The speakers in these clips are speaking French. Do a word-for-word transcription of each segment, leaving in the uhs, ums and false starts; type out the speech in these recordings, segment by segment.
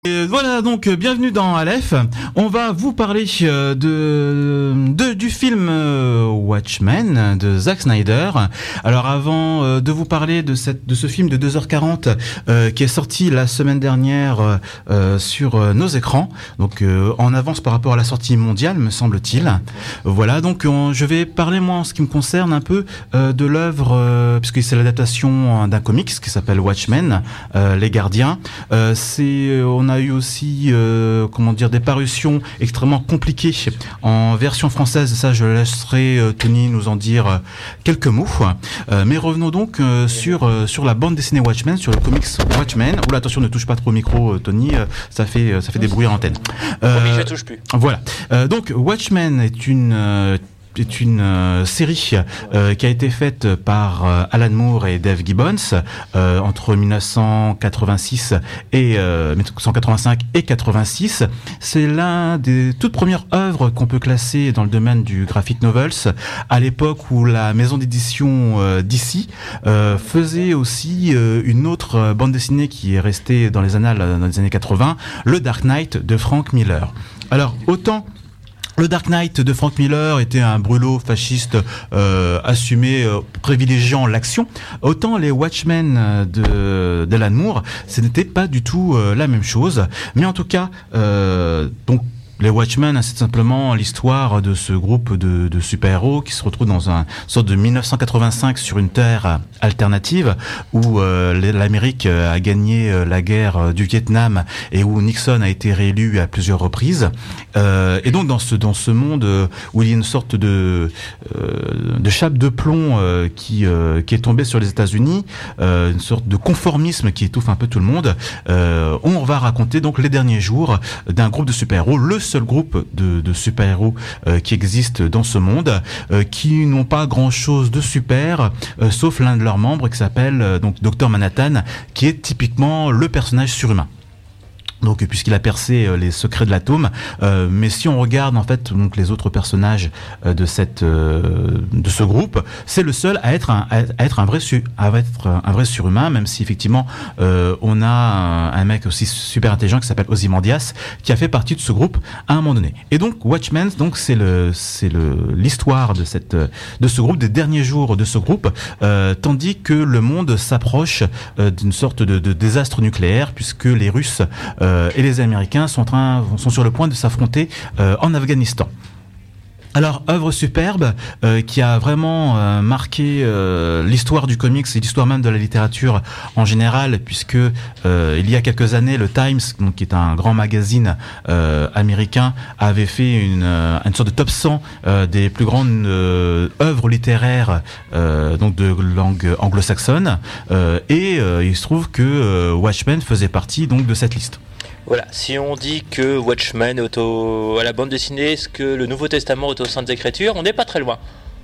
Et voilà, donc bienvenue dans Aleph. On va vous parler euh, de, de du film euh, Watchmen de Zack Snyder. Alors avant euh, de vous parler de cette de ce film de deux heures quarante euh, qui est sorti la semaine dernière euh, sur euh, nos écrans, donc euh, en avance par rapport à la sortie mondiale, me semble-t-il. Voilà, donc on, je vais parler moi en ce qui me concerne un peu euh, de l'œuvre euh, puisque c'est l'adaptation d'un comics qui s'appelle Watchmen, euh, Les Gardiens. Euh, c'est on a a eu aussi euh, comment dire des parutions extrêmement compliquées en version française. Ça, je laisserai euh, Tony nous en dire euh, quelques mots. Euh, mais revenons donc euh, sur euh, sur la bande dessinée Watchmen, sur le comics Watchmen. Oula, attention, ne touche pas trop au micro, euh, Tony. Euh, ça fait ça fait des bruits à l'antenne. Euh, oui, je touche plus. Voilà. Euh, donc Watchmen est une euh, est une euh, série euh, qui a été faite par euh, Alan Moore et Dave Gibbons euh, entre dix-neuf cent quatre-vingt-six et euh, dix-neuf cent quatre-vingt-cinq et quatre-vingt-six. C'est l'un des toutes premières œuvres qu'on peut classer dans le domaine du graphic novels, à l'époque où la maison d'édition euh, D C euh, faisait aussi euh, une autre euh, bande dessinée qui est restée dans les annales euh, dans les années quatre-vingts, le Dark Knight de Frank Miller. Alors autant le Dark Knight de Frank Miller était un brûlot fasciste euh, assumé, euh, privilégiant l'action, autant les Watchmen de d'Alan Moore, ce n'était pas du tout euh, la même chose. Mais en tout cas, euh, donc les Watchmen, c'est simplement l'histoire de ce groupe de, de super-héros qui se retrouve dans un sorte de dix-neuf cent quatre-vingt-cinq sur une terre alternative où euh, l'Amérique a gagné la guerre du Vietnam et où Nixon a été réélu à plusieurs reprises. Euh, et donc dans ce dans ce monde où il y a une sorte de euh, de chape de plomb euh, qui euh, qui est tombée sur les États-Unis, euh, une sorte de conformisme qui étouffe un peu tout le monde. Euh, on va raconter donc les derniers jours d'un groupe de super-héros, le seul groupe de, de super-héros euh, qui existe dans ce monde, euh, qui n'ont pas grand-chose de super, euh, sauf l'un de leurs membres qui s'appelle euh, donc Docteur Manhattan, qui est typiquement le personnage surhumain. Donc, puisqu'il a percé euh, les secrets de l'atome, euh, mais si on regarde en fait donc les autres personnages euh, de cette euh, de ce groupe, c'est le seul à être un à être un vrai su, à être un vrai surhumain, même si effectivement euh, on a un, un mec aussi super intelligent qui s'appelle Ozymandias qui a fait partie de ce groupe à un moment donné. Et donc Watchmen, donc c'est le c'est le l'histoire de cette de ce groupe, des derniers jours de ce groupe, euh, tandis que le monde s'approche euh, d'une sorte de, de désastre nucléaire puisque les Russes euh, et les Américains sont, en train, sont sur le point de s'affronter euh, en Afghanistan. Alors, œuvre superbe euh, qui a vraiment euh, marqué euh, l'histoire du comics et l'histoire même de la littérature en général, puisque euh, il y a quelques années, le Times, donc qui est un grand magazine euh, américain, avait fait une, euh, une sorte de top cent euh, des plus grandes euh, œuvres littéraires euh, donc de langue anglo-saxonne, euh, et euh, il se trouve que euh, Watchmen faisait partie donc de cette liste. Voilà, si on dit que Watchmen est au, à la bande dessinée, est-ce que le Nouveau Testament est aux Saintes Écritures, on n'est pas très loin.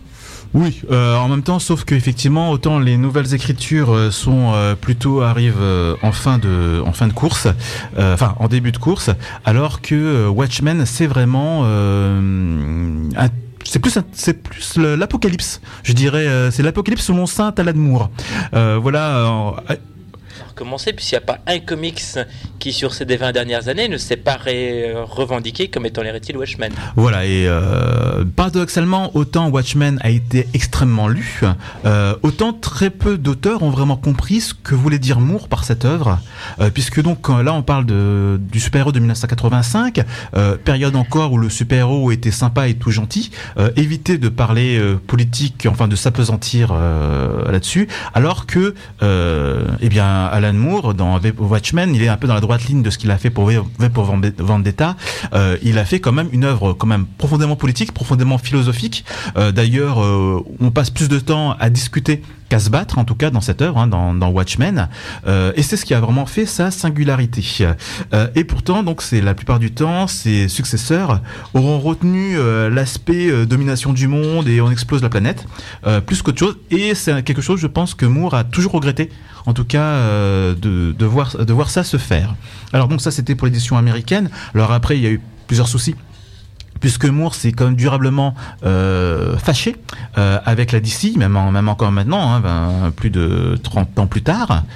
Oui, euh, en même temps, sauf que effectivement, autant les nouvelles écritures euh, sont euh, plutôt arrivent euh, en fin de en fin de course, euh, enfin en début de course, alors que euh, Watchmen c'est vraiment euh, un C'est plus, c'est plus l'apocalypse, je dirais. Euh, c'est l'apocalypse selon Saint Alan Moore. Euh, voilà. Euh, Commencer, puisqu'il n'y a pas un comics qui, sur ces vingt dernières années, ne s'est pas ré- revendiqué comme étant l'héritier de Watchmen. Voilà, et euh, paradoxalement, autant Watchmen a été extrêmement lu, euh, autant très peu d'auteurs ont vraiment compris ce que voulait dire Moore par cette œuvre, euh, puisque donc là on parle de, du super-héros de dix-neuf cent quatre-vingt-cinq, euh, période encore où le super-héros était sympa et tout gentil, euh, éviter de parler euh, politique, enfin de s'apesantir euh, là-dessus, alors que, euh, eh bien, Alan Moore, dans Watchmen, il est un peu dans la droite ligne de ce qu'il a fait pour V pour Vendetta. Euh, il a fait quand même une œuvre quand même profondément politique, profondément philosophique. Euh, d'ailleurs, euh, on passe plus de temps à discuter qu'à se battre, en tout cas dans cette œuvre, hein, dans, dans Watchmen. Euh, et c'est ce qui a vraiment fait sa singularité. Euh, et pourtant, donc, c'est la plupart du temps, ses successeurs auront retenu euh, l'aspect euh, domination du monde et on explose la planète, euh, plus qu'autre chose. Et c'est quelque chose, je pense, que Moore a toujours regretté, en tout cas, euh, de, de, voir, de voir ça se faire. Alors donc ça, c'était pour l'édition américaine. Alors après, il y a eu plusieurs soucis, puisque Moore s'est quand même durablement euh, fâché euh, avec la D C, même, en, même encore maintenant, hein, ben, plus de trente ans plus tard.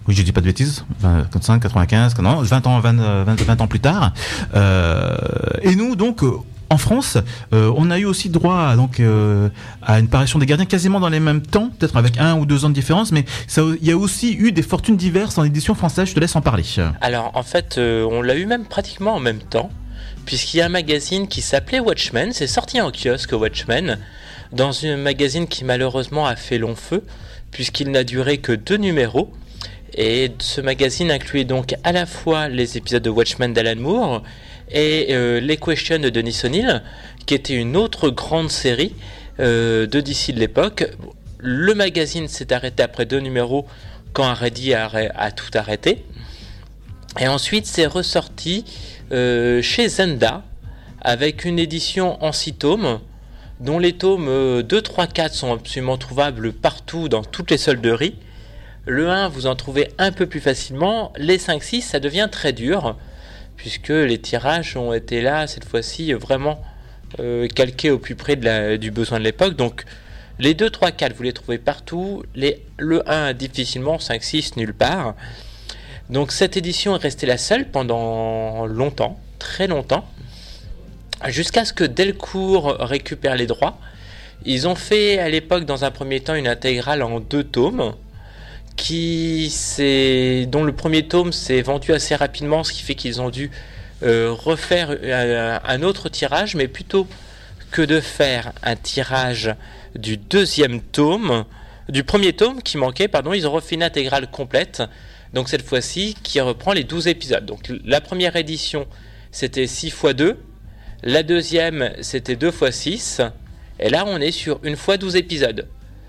Oui, je dis pas de bêtises. vingt-cinq, quatre-vingt-quinze, non, vingt ans, vingt, vingt, vingt ans plus tard. Euh, et nous, donc, en France, euh, on a eu aussi droit donc euh, à une parution des Gardiens quasiment dans les mêmes temps, peut-être avec un ou deux ans de différence, mais ça, il y a aussi eu des fortunes diverses en édition française. Je te laisse en parler. Alors, en fait, euh, on l'a eu même pratiquement en même temps, puisqu'il y a un magazine qui s'appelait Watchmen. C'est sorti en kiosque, Watchmen, dans un magazine qui malheureusement a fait long feu, puisqu'il n'a duré que deux numéros. Et ce magazine incluait donc à la fois les épisodes de Watchmen d'Alan Moore et euh, les Questions de Dennis O'Neil, qui était une autre grande série euh, de D C de l'époque. Le magazine s'est arrêté après deux numéros quand Haredi a, a tout arrêté. Et ensuite c'est ressorti euh, chez Zenda avec une édition en six tomes, dont les tomes euh, deux, trois, quatre sont absolument trouvables partout dans toutes les solderies. Le un, vous en trouvez un peu plus facilement. Les cinq six, ça devient très dur, puisque les tirages ont été là, cette fois-ci, vraiment euh, calqués au plus près de la, du besoin de l'époque. Donc, les deux, trois, quatre, vous les trouvez partout. Les, le un, difficilement. cinq six, nulle part. Donc, cette édition est restée la seule pendant longtemps, très longtemps, jusqu'à ce que Delcourt récupère les droits. Ils ont fait, à l'époque, dans un premier temps, une intégrale en deux tomes, qui c'est dont le premier tome s'est vendu assez rapidement, ce qui fait qu'ils ont dû euh, refaire un, un autre tirage, mais plutôt que de faire un tirage du deuxième tome, du premier tome qui manquait, pardon, ils ont refait une intégrale complète, donc cette fois-ci qui reprend les douze épisodes. Donc la première édition c'était six fois deux, la deuxième c'était deux fois six, et là on est sur une fois douze épisodes.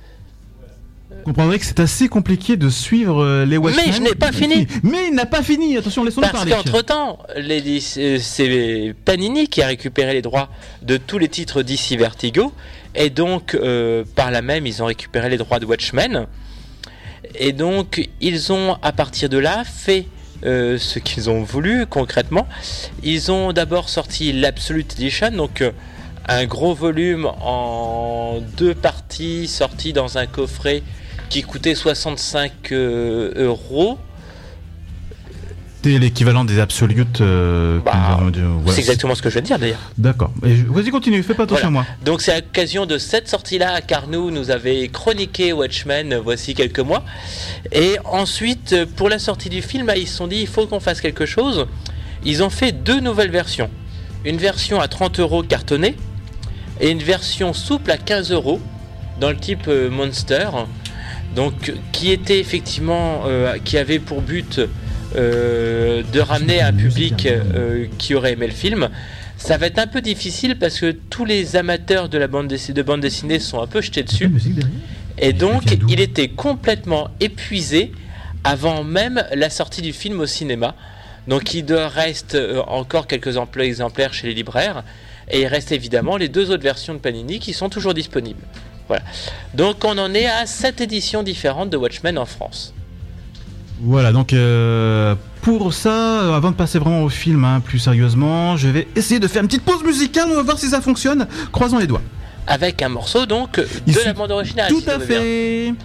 Vous comprendrez que c'est assez compliqué de suivre les Watchmen. Mais je n'ai pas fini. Mais il n'a pas fini. Attention, laissons-nous parler. Parce qu'entre-temps, les, c'est Panini qui a récupéré les droits de tous les titres D C Vertigo. Et donc, euh, par là même, ils ont récupéré les droits de Watchmen. Et donc, ils ont, à partir de là, fait euh, ce qu'ils ont voulu, concrètement. Ils ont d'abord sorti l'Absolute Edition, donc euh, un gros volume en deux parties, sorti dans un coffret qui coûtait soixante-cinq euh, euros. C'est l'équivalent des Absolutes. Euh, bah, de, ouais, c'est exactement ce que je viens de dire d'ailleurs. D'accord. Vas-y, continue, fais pas attention voilà. à moi. Donc c'est à l'occasion de cette sortie-là qu'Arnaud nous avait chroniqué Watchmen voici quelques mois. Et ensuite, pour la sortie du film, ils se sont dit il faut qu'on fasse quelque chose. Ils ont fait deux nouvelles versions. Une version à trente euros cartonnée et une version souple à quinze euros dans le type euh, Monster. Donc, qui était effectivement, euh, qui avait pour but euh, de ramener un public euh, qui aurait aimé le film. Ça va être un peu difficile parce que tous les amateurs de la bande dessinée, de bande dessinée sont un peu jetés dessus. Et donc, il était complètement épuisé avant même la sortie du film au cinéma. Donc, il reste encore quelques exemplaires chez les libraires. Et il reste évidemment les deux autres versions de Panini qui sont toujours disponibles. Voilà. Donc on en est à sept éditions différentes de Watchmen en France. Voilà, donc euh, pour ça, avant de passer vraiment au film hein, plus sérieusement, je vais essayer de faire une petite pause musicale, on va voir si ça fonctionne. Croisons les doigts. Avec un morceau donc de Ici, la bande originale. Tout si à fait. Bien.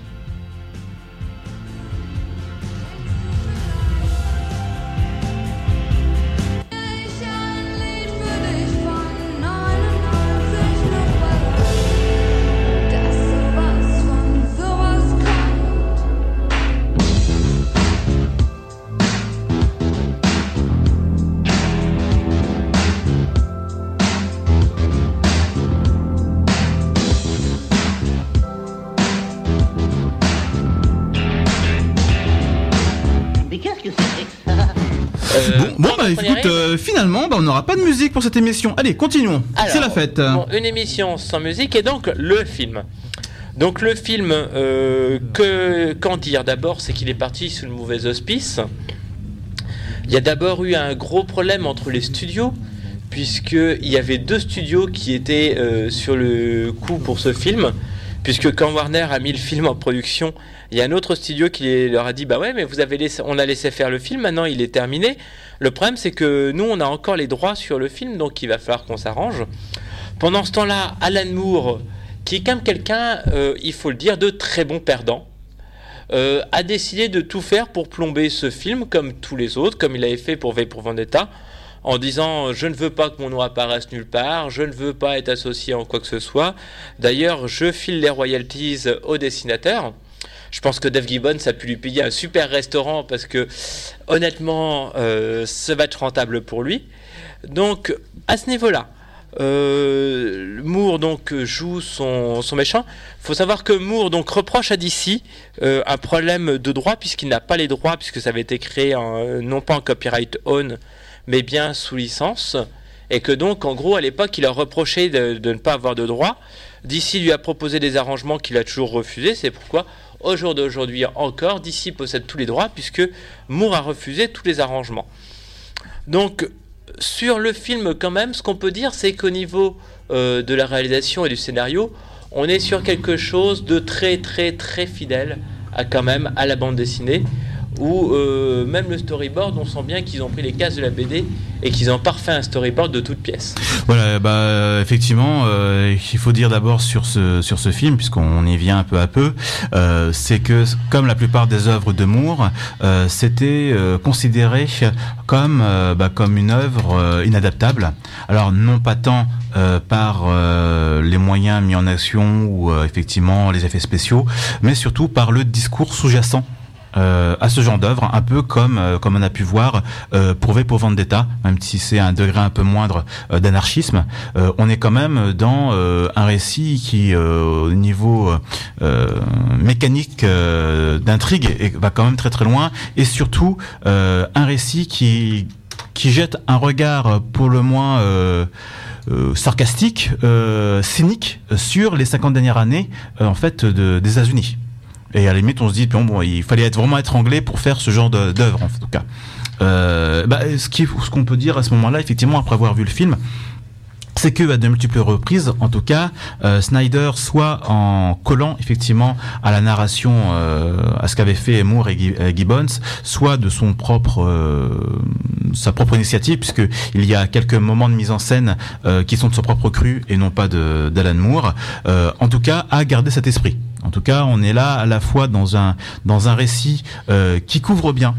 Bon, bah écoute, euh, finalement, bah, on n'aura pas de musique pour cette émission. Allez, continuons. C'est la fête. Bon, une émission sans musique et donc le film. Donc le film, euh, que qu'en dire d'abord, c'est qu'il est parti sous le mauvais auspice. Il y a d'abord eu un gros problème entre les studios, puisqu'il y avait deux studios qui étaient euh, sur le coup pour ce film. Puisque quand Warner a mis le film en production, il y a un autre studio qui leur a dit bah ouais mais vous avez laissé, on a laissé faire le film, maintenant il est terminé. Le problème c'est que nous on a encore les droits sur le film, donc il va falloir qu'on s'arrange. Pendant ce temps-là, Alan Moore, qui est quand même quelqu'un, euh, il faut le dire, de très bon perdant, euh, a décidé de tout faire pour plomber ce film, comme tous les autres, comme il avait fait pour V pour Vendetta, en disant « je ne veux pas que mon nom apparaisse nulle part, je ne veux pas être associé en quoi que ce soit, d'ailleurs je file les royalties au dessinateur ». Je pense que Dave Gibbons a pu lui payer un super restaurant parce que, honnêtement, euh, ça va être rentable pour lui. Donc, à ce niveau-là, euh, Moore donc, joue son, son méchant. Il faut savoir que Moore donc, reproche à D C euh, un problème de droit, puisqu'il n'a pas les droits, puisque ça avait été créé en, non pas en copyright own, mais bien sous licence. Et que donc, en gros, à l'époque, il a reproché de, de ne pas avoir de droits. D C lui a proposé des arrangements qu'il a toujours refusés. C'est pourquoi, au jour d'aujourd'hui encore, D C possède tous les droits puisque Moore a refusé tous les arrangements. Donc, sur le film, quand même, ce qu'on peut dire, c'est qu'au niveau euh, de la réalisation et du scénario, on est sur quelque chose de très, très, très fidèle à, quand même, à la bande dessinée, où euh, même le storyboard, on sent bien qu'ils ont pris les cases de la B D et qu'ils ont parfait un storyboard de toutes pièces. Voilà, bah euh, effectivement, euh, il faut dire d'abord sur ce sur ce film, puisqu'on y vient un peu à peu, euh, c'est que comme la plupart des œuvres de Moore, euh, c'était euh, considéré comme euh, bah, comme une œuvre euh, inadaptable. Alors non pas tant euh, par euh, les moyens mis en action ou euh, effectivement les effets spéciaux, mais surtout par le discours sous-jacent. Euh, à ce genre d'œuvre, un peu comme euh, comme on a pu voir euh, pour V pour Vendetta, même si c'est un degré un peu moindre euh, d'anarchisme, euh, on est quand même dans euh, un récit qui, euh, au niveau euh, mécanique euh, d'intrigue, est, va quand même très très loin, et surtout euh, un récit qui qui jette un regard pour le moins euh, Euh, sarcastique, euh, cynique sur les cinquante dernières années euh, en fait de, des États-Unis. Et à la limite, on se dit bon, bon, il fallait être vraiment être anglais pour faire ce genre de, d'œuvre en tout cas. Euh, bah, ce qui, ce qu'on peut dire à ce moment-là, effectivement, après avoir vu le film, c'est que à de multiples reprises, en tout cas, euh, Snyder, soit en collant effectivement à la narration, euh, à ce qu'avaient fait Moore et, G- et Gibbons, soit de son propre, euh, sa propre initiative, puisque il y a quelques moments de mise en scène euh, qui sont de son propre cru et non pas de d'Alan Moore. Euh, en tout cas, à garder cet esprit. En tout cas, on est là à la fois dans un dans un récit euh, qui couvre bien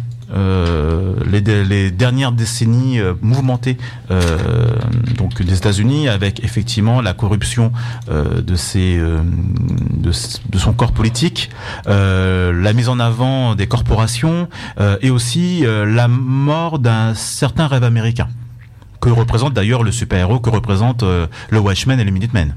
euh, les, les dernières décennies euh, mouvementées euh, donc des États-Unis, avec effectivement la corruption euh, de ses euh, de, de son corps politique, euh, la mise en avant des corporations euh, et aussi euh, la mort d'un certain rêve américain que représente d'ailleurs le super-héros que représente euh, le Watchmen et les Minutemen.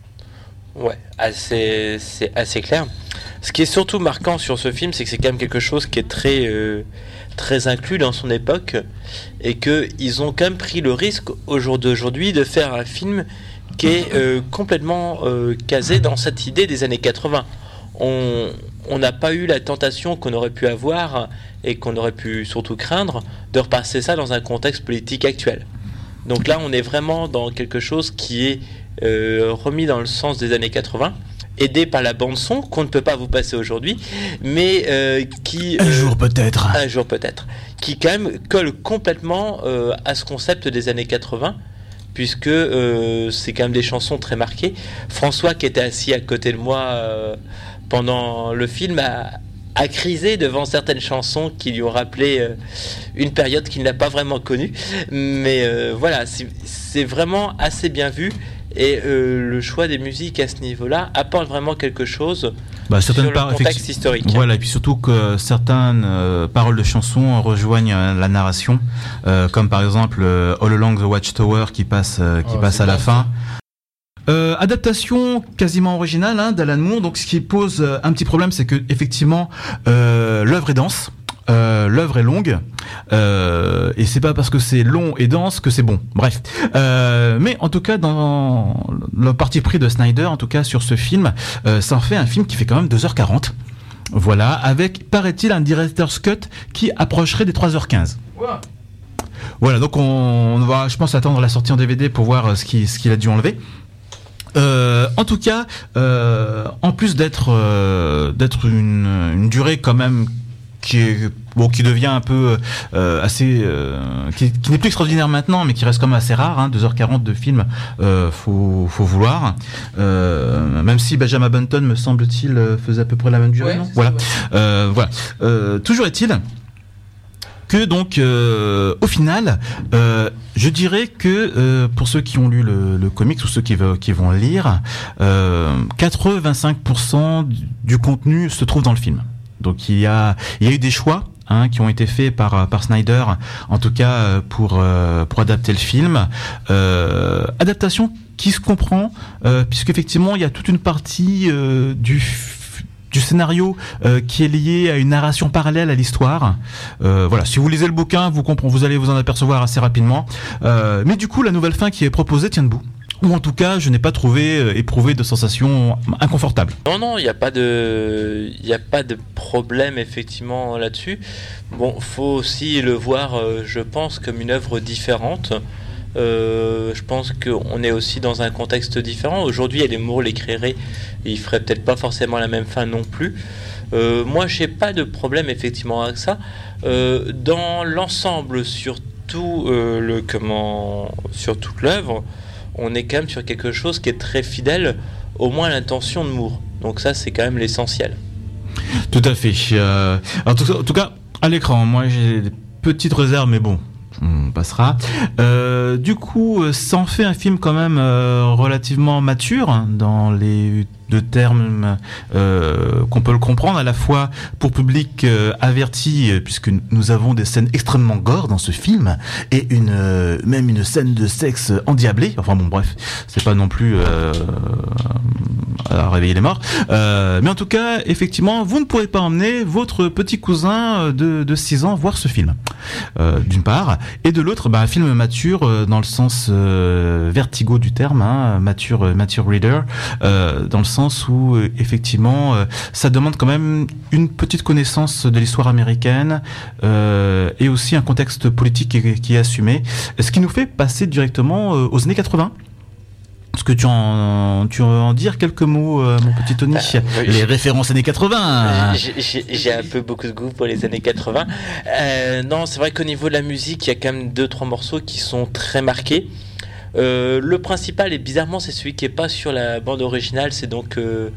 Ouais, assez, c'est assez clair. Ce qui est surtout marquant sur ce film, c'est que c'est quand même quelque chose qui est très, euh, très inclus dans son époque, et qu'ils ont quand même pris le risque au jour d'aujourd'hui de faire un film qui est euh, complètement euh, casé dans cette idée des années quatre-vingts. On on n'a pas eu la tentation qu'on aurait pu avoir et qu'on aurait pu surtout craindre de repasser ça dans un contexte politique actuel. Donc là, on est vraiment dans quelque chose qui est Euh, remis dans le sens des années quatre-vingts, aidé par la bande son qu'on ne peut pas vous passer aujourd'hui, mais euh, qui un euh, jour peut-être un jour peut-être qui quand même colle complètement euh, à ce concept des années quatre-vingts, puisque euh, c'est quand même des chansons très marquées. François, qui était assis à côté de moi euh, pendant le film, a à criser devant certaines chansons qui lui ont rappelé euh, une période qu'il n'a pas vraiment connue, mais euh, voilà, c'est, c'est vraiment assez bien vu. Et euh, le choix des musiques à ce niveau-là apporte vraiment quelque chose bah, sur le par- contexte historique. Voilà, et puis surtout que certaines euh, paroles de chansons rejoignent euh, la narration, euh, comme par exemple euh, All Along the Watchtower qui passe, euh, qui Oh, passe c'est à la bon, fin. Euh, adaptation quasiment originale hein, d'Alan Moore. Donc ce qui pose euh, un petit problème, c'est que effectivement euh, l'œuvre est dense. Euh, l'œuvre est longue euh, et c'est pas parce que c'est long et dense que c'est bon. Bref, euh, mais en tout cas dans le parti pris de Snyder, en tout cas sur ce film, euh, ça en fait un film qui fait quand même deux heures quarante. Voilà, avec paraît-il un director's cut qui approcherait des trois heures quinze. Wow. Voilà, donc on, on va, je pense, attendre la sortie en D V D pour voir ce qu'il ce qu'il a dû enlever. Euh, en tout cas, euh, en plus d'être euh, d'être une, une durée quand même qui est bon, qui devient un peu euh, assez, euh, qui, qui n'est plus extraordinaire maintenant, mais qui reste quand même assez rare. Hein, deux heures quarante de film, euh, faut, faut vouloir. Euh, même si Benjamin Button, me semble-t-il, faisait à peu près la même durée. Ouais, non voilà. Ça, ouais. Euh, voilà. Euh, toujours est-il que donc, euh, au final, euh, je dirais que euh, pour ceux qui ont lu le, le comics ou ceux qui, veulent, qui vont le lire, euh, quatre-vingt-cinq pour cent du contenu se trouve dans le film. Donc il y a, il y a eu des choix hein, qui ont été faits par, par Snyder, en tout cas pour, euh, pour adapter le film. Euh, adaptation qui se comprend, euh, puisqu'effectivement il y a toute une partie euh, du du scénario euh, qui est lié à une narration parallèle à l'histoire. Euh, voilà, si vous lisez le bouquin, vous comprenez, vous allez vous en apercevoir assez rapidement. Euh, mais du coup, la nouvelle fin qui est proposée tient debout. Ou en tout cas, je n'ai pas trouvé euh, éprouvé de sensations inconfortables. Non, non, il n'y a pas de, il n'y a pas de problème effectivement là-dessus. Bon, faut aussi le voir, euh, je pense, comme une œuvre différente. Euh, je pense qu'on est aussi dans un contexte différent. Aujourd'hui, Alan Moore l'écrirait, et il ferait peut-être pas forcément la même fin non plus. Euh, moi, j'ai pas de problème effectivement avec ça. Euh, dans l'ensemble, surtout euh, le comment, sur toute l'œuvre, on est quand même sur quelque chose qui est très fidèle, au moins à l'intention de Moore. Donc ça, c'est quand même l'essentiel. Tout à fait. Euh, en, tout, en tout cas, à l'écran, moi j'ai des petites réserves, mais bon. On passera. Euh, du coup, ça en fait un film quand même euh, relativement mature hein, dans les deux termes euh, qu'on peut le comprendre, à la fois pour public euh, averti, puisque nous avons des scènes extrêmement gore dans ce film, et une euh, même une scène de sexe endiablée. Enfin bon, bref, c'est pas non plus euh, à réveiller les morts. Euh, mais en tout cas, effectivement, vous ne pourrez pas emmener votre petit cousin de, de six ans voir ce film. Euh, d'une part, et de l'autre, bah, un film mature euh, dans le sens euh, vertigo du terme, hein, mature, mature reader, euh, dans le sens où euh, effectivement, euh, ça demande quand même une petite connaissance de l'histoire américaine euh, et aussi un contexte politique qui, qui est assumé, ce qui nous fait passer directement euh, aux années quatre-vingts. Est-ce que tu en, tu en dire quelques mots, euh, mon petit Tony euh, oui, Les références années quatre-vingts. J'ai, j'ai un peu beaucoup de goût pour les années quatre-vingts. Euh, non, c'est vrai qu'au niveau de la musique, il y a quand même deux, trois morceaux qui sont très marqués. Euh, le principal, et bizarrement, c'est celui qui est pas sur la bande originale, c'est donc euh,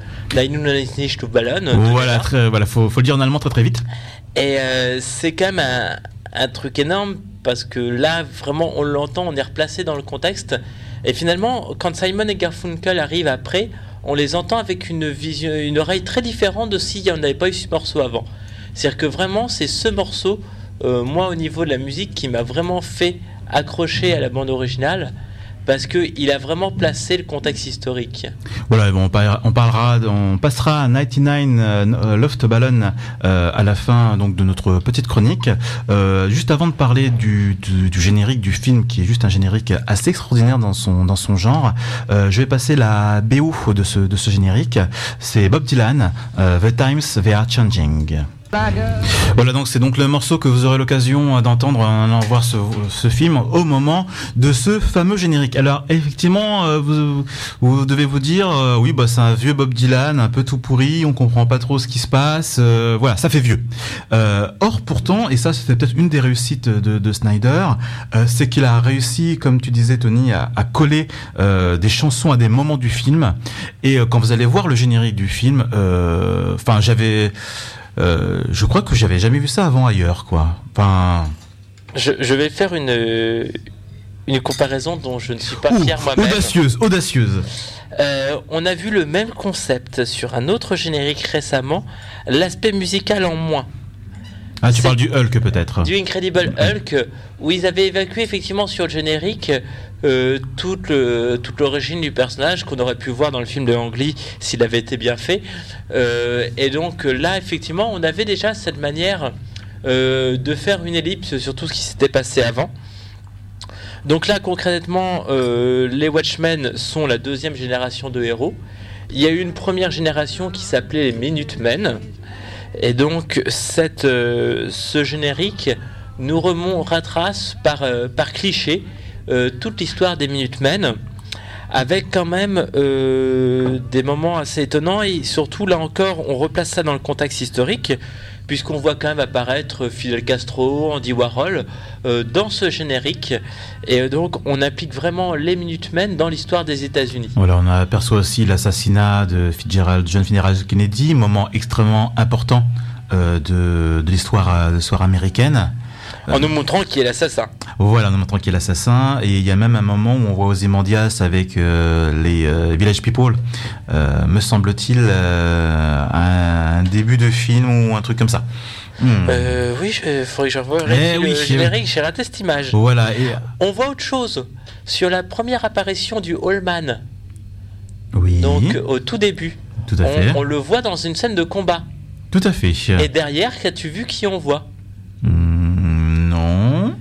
Nine to Ballon. Voilà, très, voilà, faut, faut le dire en allemand très très vite. Et euh, c'est quand même un, un truc énorme parce que là, vraiment, on l'entend, on est replacé dans le contexte. Et finalement, quand Simon et Garfunkel arrivent après, on les entend avec une vision, une oreille très différente de s'il n'y en avait pas eu ce morceau avant. C'est-à-dire que vraiment, c'est ce morceau, euh, moi, au niveau de la musique, qui m'a vraiment fait accrocher à la bande originale, parce qu'il a vraiment placé le contexte historique. Voilà, bon, on, parlera, on parlera, on passera à quatre-vingt-dix-neuf euh, Love to Ballon euh, à la fin donc de notre petite chronique. Euh, juste avant de parler du, du, du générique du film, qui est juste un générique assez extraordinaire dans son dans son genre, euh, je vais passer la B O de ce de ce générique. C'est Bob Dylan, euh, The Times They Are Changing. Voilà, donc c'est donc le morceau que vous aurez l'occasion d'entendre en allant voir ce, ce film au moment de ce fameux générique. Alors effectivement, euh, vous, vous devez vous dire, euh, oui, bah c'est un vieux Bob Dylan, un peu tout pourri, on comprend pas trop ce qui se passe. Euh, voilà, ça fait vieux. Euh, or pourtant, et ça c'était peut-être une des réussites de, de Snyder, euh, c'est qu'il a réussi, comme tu disais Tony, à, à coller euh, des chansons à des moments du film. Et euh, quand vous allez voir le générique du film, enfin euh, j'avais Euh, je crois que j'avais jamais vu ça avant ailleurs, quoi. Enfin, je, je vais faire une une comparaison dont je ne suis pas Ouh, fier moi-même. Audacieuse, audacieuse. Euh, on a vu le même concept sur un autre générique récemment, l'aspect musical en moins. Ah, tu C'est parles du Hulk peut-être. Du Incredible Hulk, où ils avaient évacué effectivement sur le générique euh, toute, le, toute l'origine du personnage qu'on aurait pu voir dans le film de Ang Lee s'il avait été bien fait. Euh, et donc là, effectivement, on avait déjà cette manière euh, de faire une ellipse sur tout ce qui s'était passé avant. Donc là, concrètement, euh, les Watchmen sont la deuxième génération de héros. Il y a eu une première génération qui s'appelait les Minutemen. Et donc cette, euh, ce générique nous remonte, retrace par, euh, par cliché euh, toute l'histoire des Minutemen, avec quand même euh, des moments assez étonnants, et surtout là encore on replace ça dans le contexte historique, puisqu'on voit quand même apparaître Fidel Castro, Andy Warhol euh, dans ce générique, et donc on implique vraiment les Minutemen dans l'histoire des États-Unis. Voilà, on aperçoit aussi l'assassinat de Fitzgerald, John Fitzgerald Kennedy, moment extrêmement important euh, de, de l'histoire, de l'histoire américaine. En nous montrant qui est l'assassin. Voilà, en nous montrant qui est l'assassin. Et il y a même un moment où on voit Ozymandias avec euh, les euh, Village People, euh, me semble-t-il, euh, un, un début de film ou un truc comme ça. Hmm. Euh, oui, il faudrait que je revoie eh le oui, générique, j'ai raté cette image. Voilà. Et... On voit autre chose. Sur la première apparition du Allman, oui. donc au tout début, tout à on, fait. on le voit dans une scène de combat. Tout à fait. Et derrière, qu'as-tu vu qui on voit? mmh, Non.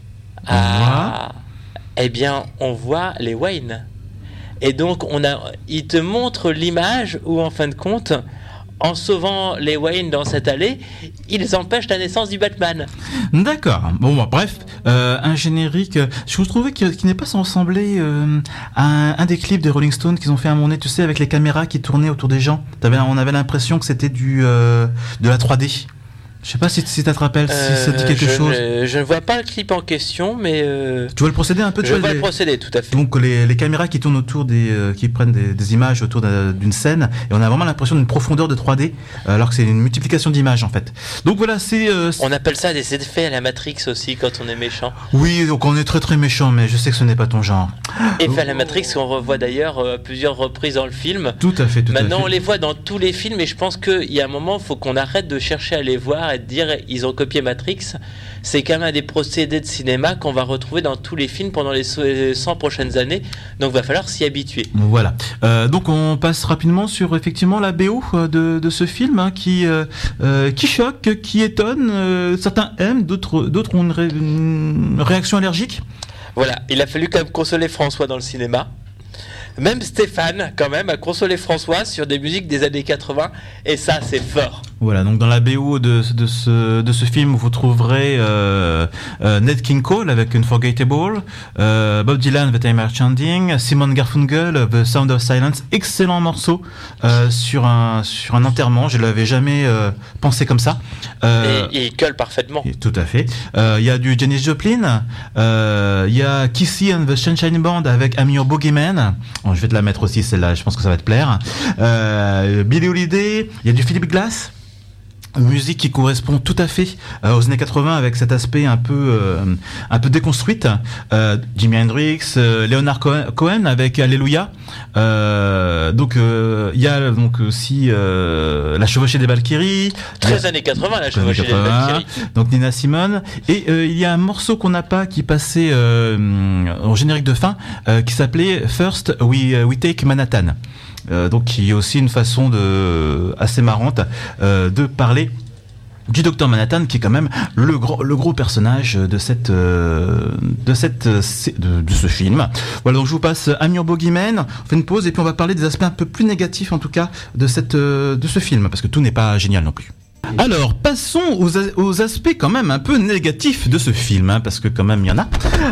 Ah, eh bien, on voit les Wayne. Et donc, on a, il te montre l'image où, en fin de compte, en sauvant les Wayne dans cette allée, ils empêchent la naissance du Batman. D'accord. Bon, bon bref, euh, un générique. Je vous trouvais qu'il, qu'il n'est pas sans ressembler euh, à un, un des clips des Rolling Stones qu'ils ont fait à un moment donné, tu sais, avec les caméras qui tournaient autour des gens. T'avais, on avait l'impression que c'était du euh, de la trois D. Je sais pas si, si ça te rappelle, euh, si ça te dit quelque je chose. Ne, je ne vois pas le clip en question, mais... Euh, tu vois le procédé un peu? Je vois vois les, le procédé, tout à fait. Donc les, les caméras qui tournent autour des... Euh, qui prennent des, des images autour d'une scène, et on a vraiment l'impression d'une profondeur de trois D, alors que c'est une multiplication d'images en fait. Donc voilà, c'est... Euh, on appelle ça des effets à la Matrix aussi, quand on est méchant. Oui, donc on est très très méchant, mais je sais que ce n'est pas ton genre. Effets à la Matrix qu'on revoit d'ailleurs à euh, plusieurs reprises dans le film. Tout à fait, tout Maintenant, à fait. on les voit dans tous les films, et je pense qu'il y a un moment, il faut qu'on arrête de chercher à les voir et de dire ils ont copié Matrix. C'est quand même un des procédés de cinéma qu'on va retrouver dans tous les films pendant les cent prochaines années, donc il va falloir s'y habituer. Voilà, euh, donc on passe rapidement sur effectivement la B O de, de ce film hein, qui, euh, euh, qui choque, qui étonne, euh, certains aiment, d'autres, d'autres ont une, ré, une réaction allergique. Voilà, il a fallu quand même consoler François dans le cinéma. Même Stéphane, quand même, a consolé François sur des musiques des années quatre-vingts, et ça, c'est fort. Voilà, donc dans la B O de, de, ce, de ce film, vous trouverez euh, euh, Nat King Cole avec Unforgettable, euh, Bob Dylan, The Time Are Changing, Simon Garfunkel, The Sound of Silence, excellent morceau euh, sur, un, sur un enterrement, je ne l'avais jamais euh, pensé comme ça. Euh, et, et il colle parfaitement. Et, tout à fait. Il euh, y a du Janis Joplin, il euh, y a Kissy and the Sunshine Band avec I'm Your Boogeyman. Bon, je vais te la mettre aussi, celle-là, je pense que ça va te plaire. Euh, Billie Holiday, il y a du Philip Glass. Musique qui correspond tout à fait euh, aux années quatre-vingts avec cet aspect un peu euh, un peu déconstruite. Euh, Jimi Hendrix, euh, Leonard Cohen avec Alléluia. Euh, donc il euh, y a donc aussi euh, La Chevauchée des Valkyries. Très années quatre-vingts, La Chevauchée des Valkyries. Donc Nina Simone. Et euh, il y a un morceau qu'on n'a pas qui passait euh, au générique de fin euh, qui s'appelait First We, We Take Manhattan. Euh, donc qui est aussi une façon de assez marrante euh, de parler du Docteur Manhattan, qui est quand même le gros le gros personnage de cette euh, de cette de, de ce film. Voilà, donc je vous passe I'm Your Boogeyman. On fait une pause et puis on va parler des aspects un peu plus négatifs en tout cas de cette euh, de ce film, parce que tout n'est pas génial non plus. Alors, passons aux, aux aspects quand même un peu négatifs de ce film, hein, parce que quand même il y en a.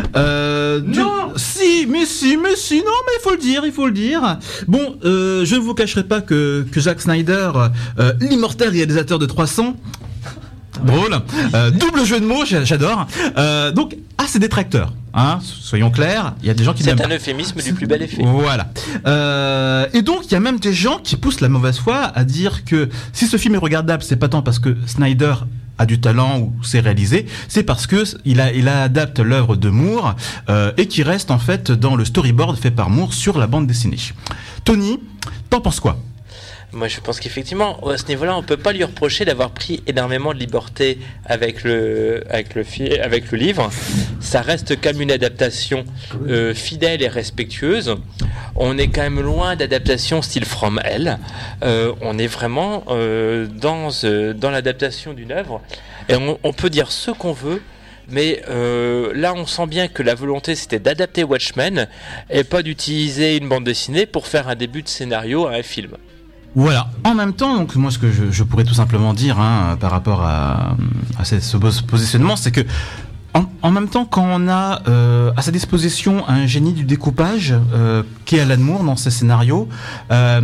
Euh, non, du... si, mais si, mais si, non, mais il faut le dire, il faut le dire. Bon, euh, je ne vous cacherai pas que, que Zack Snyder, euh, l'immortel réalisateur de trois cents, drôle, euh, double jeu de mots, j'adore. Euh, donc, ah, c'est détracteur. Hein, soyons clairs, il y a des gens qui... C'est un euphémisme du plus bel effet. Voilà. Euh, et donc, il y a même des gens qui poussent la mauvaise foi à dire que si ce film est regardable, c'est pas tant parce que Snyder a du talent ou c'est réalisé, c'est parce que il a, il a adapte l'œuvre de Moore euh, et qui reste en fait dans le storyboard fait par Moore sur la bande dessinée. Tony, t'en penses quoi ? Moi, je pense qu'effectivement, à ce niveau-là, on peut pas lui reprocher d'avoir pris énormément de liberté avec le, avec le, avec le livre. Ça reste comme une adaptation euh, fidèle et respectueuse. On est quand même loin d'adaptation style From Hell. Euh, on est vraiment euh, dans, euh, dans l'adaptation d'une œuvre. Et on, on peut dire ce qu'on veut. Mais euh, là, on sent bien que la volonté, c'était d'adapter Watchmen et pas d'utiliser une bande dessinée pour faire un début de scénario à un film. Voilà. En même temps, donc moi, ce que je, je pourrais tout simplement dire hein, par rapport à, à ce, ce positionnement, c'est que en, en même temps, quand on a euh, à sa disposition un génie du découpage euh, qui est Alan Moore dans ses scénarios, euh,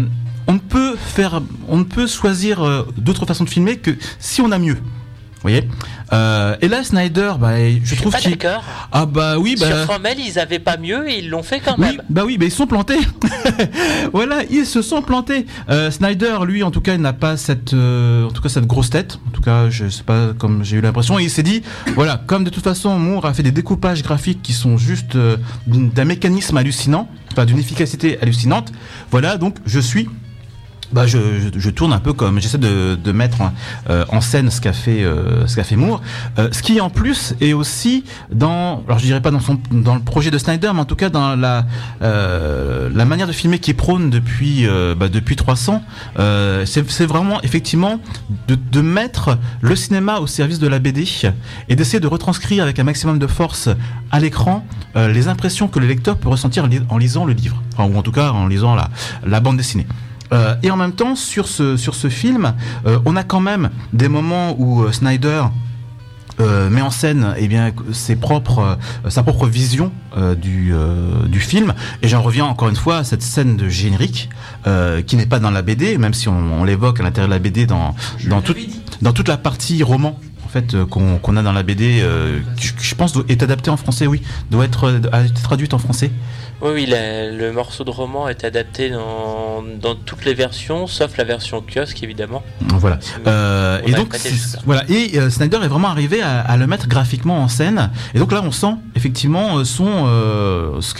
on ne peut faire, on ne peut choisir euh, d'autres façons de filmer que si on a mieux. Vous voyez, euh, et là Snyder, bah, je, je trouve pas qu'il d'accord. Ah bah oui, bah... sur Fromel, ils avaient pas mieux et ils l'ont fait quand oui, même. Bah oui, bah ils sont plantés. Voilà, ils se sont plantés. Euh, Snyder, lui, en tout cas, il n'a pas cette, euh, en tout cas, cette grosse tête. En tout cas, je sais pas, comme j'ai eu l'impression, et il s'est dit, voilà, comme de toute façon, Moore a fait des découpages graphiques qui sont juste euh, d'un mécanisme hallucinant, enfin d'une efficacité hallucinante. Voilà, donc je suis. Bah je, je, je tourne un peu comme j'essaie de, de mettre en, euh, en scène ce qu'a fait euh, ce qu'a fait Moore, euh, ce qui en plus est aussi dans, alors je dirais pas dans son dans le projet de Snyder, mais en tout cas dans la euh, la manière de filmer qui prône depuis euh, bah, depuis trois cents, euh, c'est c'est vraiment effectivement de de mettre le cinéma au service de la B D et d'essayer de retranscrire avec un maximum de force à l'écran euh, les impressions que le lecteur peut ressentir en lisant le livre, enfin, ou en tout cas en lisant la la bande dessinée. Euh, et en même temps, sur ce, sur ce film, euh, on a quand même des moments où euh, Snyder euh, met en scène eh bien, ses propres, euh, sa propre vision euh, du, euh, du film. Et j'en reviens encore une fois à cette scène de générique euh, qui n'est pas dans la B D, même si on, on l'évoque à l'intérieur de la B D dans, dans, tout, dans toute la partie roman. En fait, euh, qu'on qu'on a dans la B D, euh, qui, je pense doit, est adapté en français, oui, doit être, doit être traduite en français. Oui, oui, la, le morceau de roman est adapté dans, dans toutes les versions, sauf la version kiosque, évidemment. Voilà. Euh, et donc, voilà. Et euh, Snyder est vraiment arrivé à, à le mettre graphiquement en scène. Et donc là, on sent effectivement son, euh, ce que,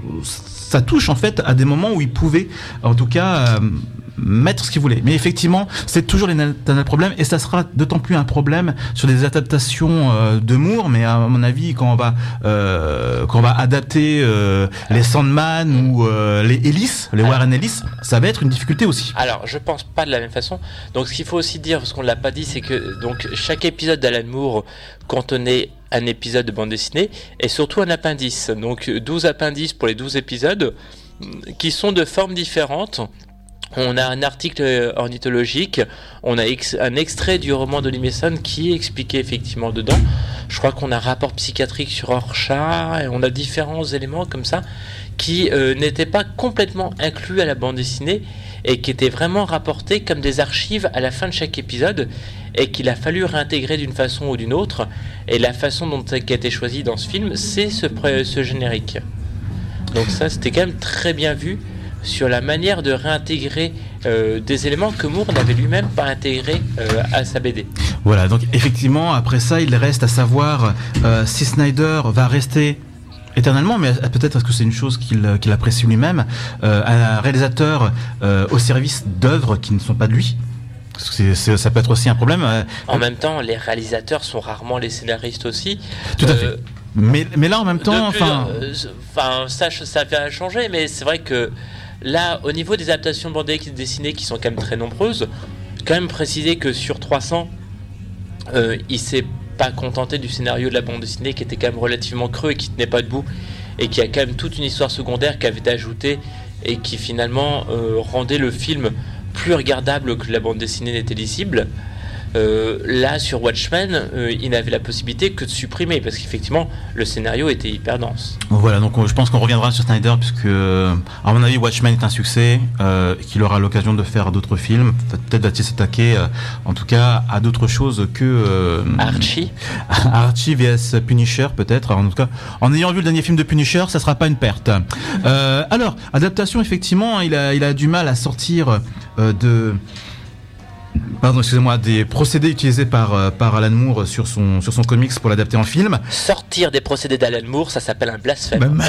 ça touche en fait à des moments où il pouvait, en tout cas. Euh, mettre ce qu'il voulait. Mais effectivement, c'est toujours l'éternel problème, et ça sera d'autant plus un problème sur des adaptations euh, de Moore, mais à mon avis, quand on va, euh, quand on va adapter euh, les Sandman ou euh, les Ellis, les alors, Warren Ellis, ça va être une difficulté aussi. Alors, je pense pas de la même façon. Donc, ce qu'il faut aussi dire, parce qu'on l'a pas dit, c'est que donc chaque épisode d'Alan Moore contenait un épisode de bande dessinée, et surtout un appendice. Donc, douze appendices pour les douze épisodes, qui sont de formes différentes. On a un article ornithologique, on a ex- un extrait du roman de Mason qui est expliqué effectivement dedans. Je crois qu'on a un rapport psychiatrique sur Rorschach, et on a différents éléments comme ça qui euh, n'étaient pas complètement inclus à la bande dessinée et qui étaient vraiment rapportés comme des archives à la fin de chaque épisode et qu'il a fallu réintégrer d'une façon ou d'une autre. Et la façon dont ça a été choisi dans ce film, c'est ce, ce générique. Donc ça, c'était quand même très bien vu sur la manière de réintégrer euh, des éléments que Moore n'avait lui-même pas intégrés euh, à sa B D. Voilà, donc effectivement, après ça, il reste à savoir euh, si Snyder va rester éternellement, mais peut-être parce que c'est une chose qu'il qu'il apprécie lui-même, euh, un réalisateur euh, au service d'œuvres qui ne sont pas de lui. C'est, c'est, ça peut être aussi un problème. En même temps, les réalisateurs sont rarement les scénaristes aussi. Tout à euh, fait. Mais, mais là, en même temps, enfin... Enfin, ça, ça va changer, mais c'est vrai que là, au niveau des adaptations de bande dessinée qui sont quand même très nombreuses, quand même préciser que sur trois cents, euh, il s'est pas contenté du scénario de la bande dessinée qui était quand même relativement creux et qui tenait pas debout, et qui a quand même toute une histoire secondaire qui avait été ajoutée et qui finalement euh, rendait le film plus regardable que la bande dessinée n'était lisible. Euh, là sur Watchmen euh, il n'avait la possibilité que de supprimer parce qu'effectivement le scénario était hyper dense. Voilà, donc je pense qu'on reviendra sur Snyder puisque à mon avis Watchmen est un succès, euh, qu'il aura l'occasion de faire d'autres films, peut-être va-t-il s'attaquer euh, en tout cas à d'autres choses que euh, Archie Archie vs Punisher peut-être. En tout cas, en ayant vu le dernier film de Punisher, ça sera pas une perte. Euh, alors adaptation, effectivement, il a, il a du mal à sortir euh, de Pardon, excusez-moi, des procédés utilisés par, euh, par Alan Moore sur son, sur son comics pour l'adapter en film. Sortir des procédés d'Alan Moore, ça s'appelle un blasphème. Bah,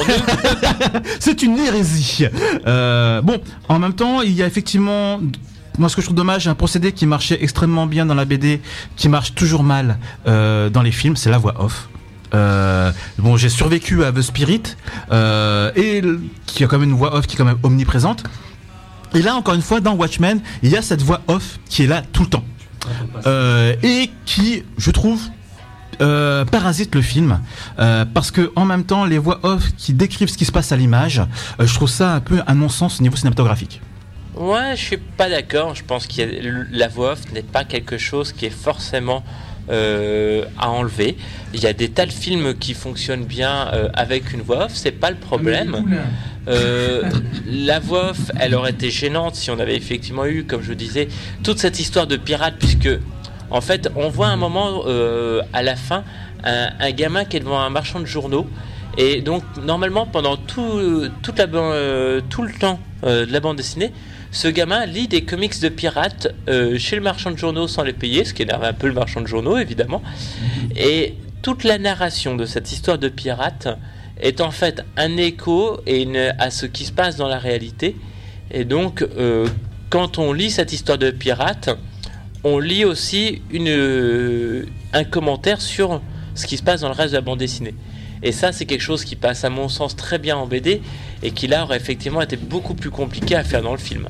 c'est une hérésie. Euh, bon, en même temps, il y a effectivement... Moi, ce que je trouve dommage, un procédé qui marchait extrêmement bien dans la B D, qui marche toujours mal euh, dans les films, c'est la voix off. Euh, bon, j'ai survécu à The Spirit, euh, et qui a quand même une voix off qui est quand même omniprésente. Et là, encore une fois, dans Watchmen, il y a cette voix off qui est là tout le temps. Euh, et qui, je trouve, euh, parasite le film. Euh, parce que, en même temps, les voix off qui décrivent ce qui se passe à l'image, euh, je trouve ça un peu un non-sens au niveau cinématographique. Ouais, je suis pas d'accord. Je pense que la voix off n'est pas quelque chose qui est forcément euh, à enlever. Il y a des tas de films qui fonctionnent bien euh, avec une voix off, c'est pas le problème. Euh, la voix off, elle aurait été gênante si on avait effectivement eu, comme je disais, toute cette histoire de pirate, puisque en fait, on voit un moment euh, à la fin un, un gamin qui est devant un marchand de journaux. Et donc, normalement, pendant tout, toute la, euh, tout le temps euh, de la bande dessinée, ce gamin lit des comics de pirates euh, chez le marchand de journaux sans les payer, ce qui énerve un peu le marchand de journaux, évidemment. Et toute la narration de cette histoire de pirates est en fait un écho et une, à ce qui se passe dans la réalité. Et donc, euh, quand on lit cette histoire de pirates, on lit aussi une, euh, un commentaire sur ce qui se passe dans le reste de la bande dessinée. Et ça, c'est quelque chose qui passe, à mon sens, très bien en B D et qui, là, aurait effectivement été beaucoup plus compliqué à faire dans le film.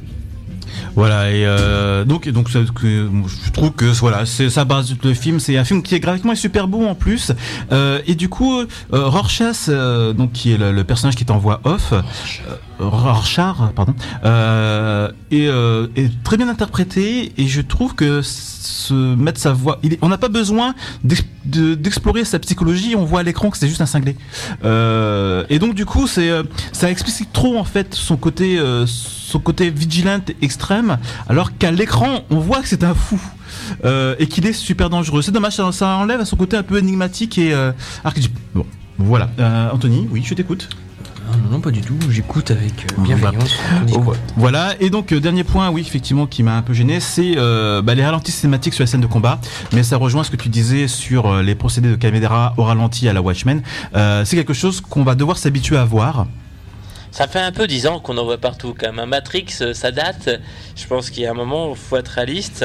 Voilà, et euh, donc, donc ça, que, je trouve que voilà, c'est ça base le film, c'est un film qui est graphiquement super beau en plus, euh, et du coup, euh, Rorschach, euh, donc qui est le, le personnage qui est en voix off, euh, Rorschach, pardon, euh, est, euh, est très bien interprété, et je trouve que se mettre sa voix, il est, on n'a pas besoin d'ex, de, d'explorer sa psychologie, on voit à l'écran que c'est juste un cinglé, euh, et donc du coup, c'est ça explicite trop en fait son côté, euh, son côté vigilante extrême, alors qu'à l'écran on voit que c'est un fou euh, et qu'il est super dangereux. C'est dommage, ça, ça enlève à son côté un peu énigmatique et euh, archétype. Bon, voilà. Euh, Anthony, oui, je t'écoute. Non, non, pas du tout. J'écoute avec euh, bienveillance. Oh, voilà. Et donc euh, dernier point, oui, effectivement, qui m'a un peu gêné, c'est euh, bah, les ralentis cinématiques sur la scène de combat. Mais ça rejoint ce que tu disais sur euh, les procédés de caméra au ralenti à la Watchmen. Euh, c'est quelque chose qu'on va devoir s'habituer à voir. Ça fait un peu dix ans qu'on en voit partout quand même. Matrix, ça date. Je pense qu'il y a un moment où il faut être réaliste.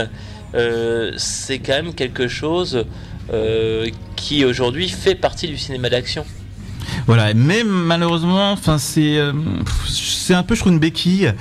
Euh, c'est quand même quelque chose euh, qui aujourd'hui fait partie du cinéma d'action. Voilà, mais malheureusement, enfin c'est euh, c'est un peu je trouve une béquille,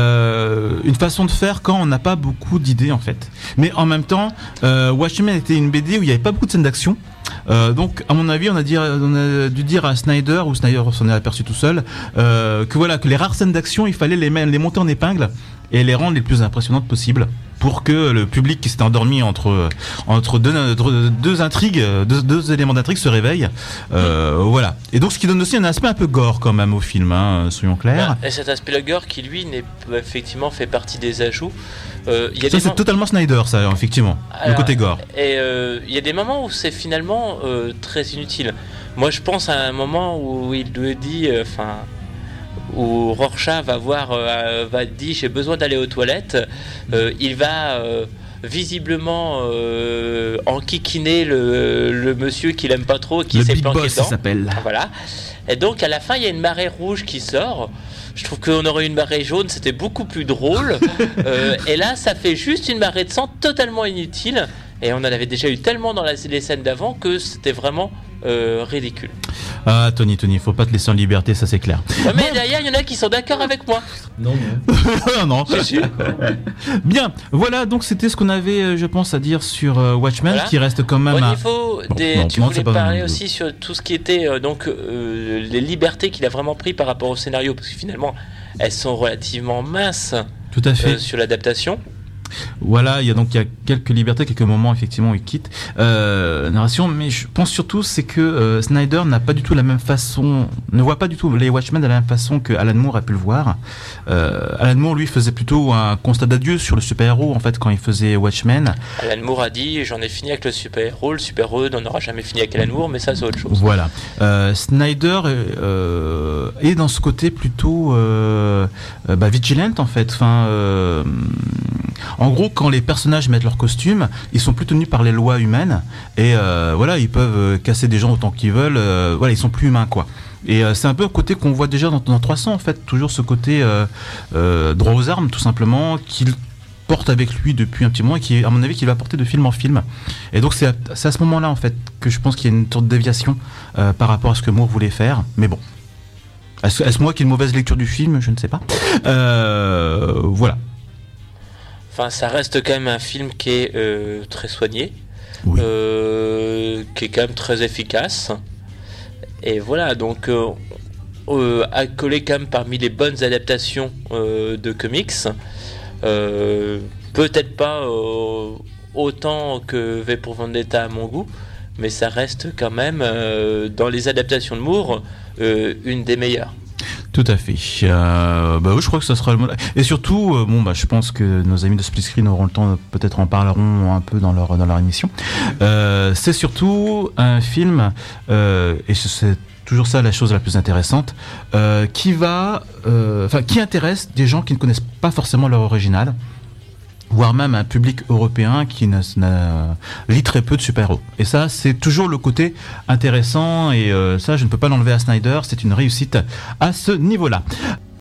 euh, une façon de faire quand on n'a pas beaucoup d'idées en fait. Mais en même temps, euh, Watchmen était une B D où il n'y avait pas beaucoup de scènes d'action. Euh, donc, à mon avis, on a, dit, on a dû dire à Snyder, ou Snyder s'en est aperçu tout seul, euh, que voilà, que les rares scènes d'action, il fallait les, les monter en épingle et les rendre les plus impressionnantes possibles pour que le public qui s'était endormi entre entre deux, deux, deux intrigues, deux, deux éléments d'intrigue se réveille. Euh, voilà. Et donc, ce qui donne aussi un aspect un peu gore quand même au film, hein, soyons clairs. Et cet aspect gore qui lui n'est effectivement fait partie des ajouts. Euh, y a ça des c'est mom- totalement Snyder, ça, effectivement. Alors, le côté gore. Et il euh, y a des moments où c'est finalement euh, très inutile. Moi, je pense à un moment où il lui dit, enfin, euh, où Rorschach va voir, euh, va dire, j'ai besoin d'aller aux toilettes. Euh, il va euh, visiblement euh, enquiquiner le, le monsieur qu'il aime pas trop, qui le s'est Big planqué Boss, dedans. ça s'appelle. Voilà. Et donc à la fin, il y a une marée rouge qui sort. Je trouve qu'on aurait une marée jaune, c'était beaucoup plus drôle. euh, et là, ça fait juste une marée de sang totalement inutile. Et on en avait déjà eu tellement dans la, les scènes d'avant que c'était vraiment euh, ridicule. Ah, Tony, Tony, faut pas te laisser en liberté, ça c'est clair. Ouais, mais bon. Derrière, il y en a qui sont d'accord avec moi. Non, non. non. C'est sûr. Bien, voilà, donc c'était ce qu'on avait, je pense, à dire sur euh, Watchmen, voilà. Qui reste quand même. Au à... niveau des, bon, non, tu non, voulais pas parler bon. aussi sur tout ce qui était euh, donc euh, les libertés qu'il a vraiment pris par rapport au scénario, parce que finalement, elles sont relativement minces. Tout à fait. Euh, sur l'adaptation. Voilà, il y a donc il y a quelques libertés, quelques moments effectivement où il quitte euh, narration, mais je pense surtout c'est que euh, Snyder n'a pas du tout la même façon, ne voit pas du tout les Watchmen de la même façon que Alan Moore a pu le voir. Euh, Alan Moore lui faisait plutôt un constat d'adieu sur le super-héros en fait quand il faisait Watchmen. Alan Moore a dit j'en ai fini avec le super-héros, le super-héros n'en aura jamais fini avec Alan Moore, mais ça c'est autre chose. Voilà. Euh, Snyder euh, est dans ce côté plutôt euh, bah, vigilante en fait. Enfin. Euh, En gros, quand les personnages mettent leur costume, ils sont plus tenus par les lois humaines et euh, voilà, ils peuvent casser des gens autant qu'ils veulent. Euh, voilà, ils sont plus humains quoi. Et euh, c'est un peu un côté qu'on voit déjà dans, dans trois cents en fait, toujours ce côté euh, euh, droit aux armes tout simplement qu'il porte avec lui depuis un petit moment et qui, à mon avis, qu'il va porter de film en film. Et donc c'est à, c'est à ce moment-là en fait que je pense qu'il y a une sorte de déviation euh, par rapport à ce que Moore voulait faire. Mais bon, est-ce, est-ce moi qui ai une mauvaise lecture du film, je ne sais pas. Euh, voilà. Enfin, ça reste quand même un film qui est euh, très soigné, oui. euh, qui est quand même très efficace. Et voilà, donc euh, euh, accolé quand même parmi les bonnes adaptations euh, de comics. Euh, peut-être pas euh, autant que V pour Vendetta à mon goût, mais ça reste quand même, euh, dans les adaptations de Moore, euh, une des meilleures. Tout à fait. Euh, bah oui, je crois que ça sera le mot. Et surtout, euh, bon, bah, je pense que nos amis de Split Screen auront le temps, peut-être en parleront un peu dans leur dans leur émission. Euh, c'est surtout un film, euh, et c'est toujours ça la chose la plus intéressante, euh, qui va, enfin, euh, qui intéresse des gens qui ne connaissent pas forcément leur original, voire même un public européen qui n'a, n'a, lit très peu de super-héros. Et ça, c'est toujours le côté intéressant, et euh, ça, je ne peux pas l'enlever à Snyder, c'est une réussite à ce niveau-là.